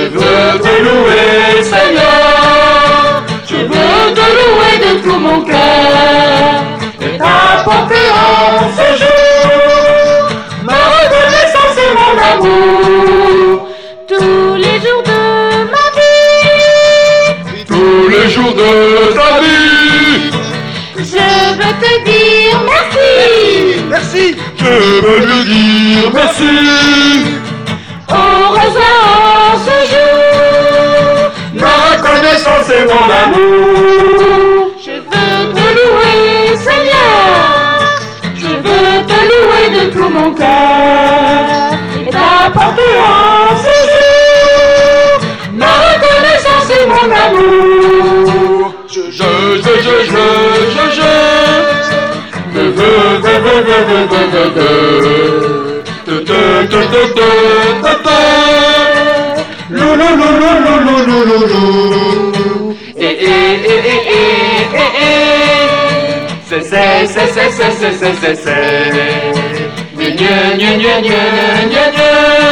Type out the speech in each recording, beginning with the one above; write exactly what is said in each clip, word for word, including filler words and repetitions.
veux te louer, Seigneur. Je veux te louer de tout mon cœur et t'apporter en ce jour ma reconnaissance et mon amour. Tous les jours de ma vie, Tous les jours de ta vie, je veux te dire merci. Merci. je veux lui dire merci. Au rejoint en ce jour, Ma reconnaissance et mon amour. je veux te louer, Seigneur. Je veux te louer de tout mon cœur et t'apporter en ce jour ma reconnaissance et mon amour. Je, je, je, je, je, je, je, je veux, veux, veux, veux, veux, veux, veux, veux. Te, te, te, te, te, te, te. Lou, lou, lou, lou, lou, lou, lou, lou. Eh, eh, eh, eh, eh, eh, eh. C'est, c'est, c'est, c'est, c'est, c'est, c'est, c'est, c'est. Gna, gna, gna, gna, gna, gna, gna.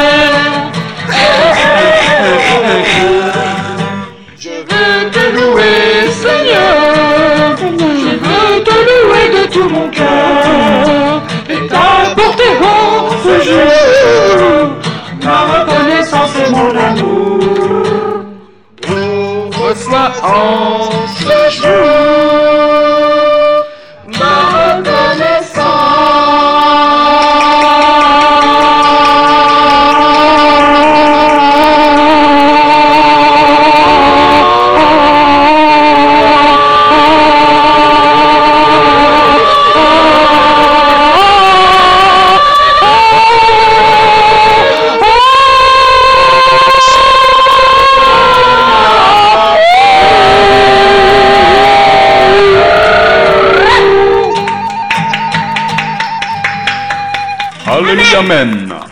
Je veux te louer, Seigneur. Je veux te louer de tout mon cœur et t'apporter en ce jour ma reconnaissance et mon amour. Reçois en ce jour ma reconnaissance. Alléluia, amen.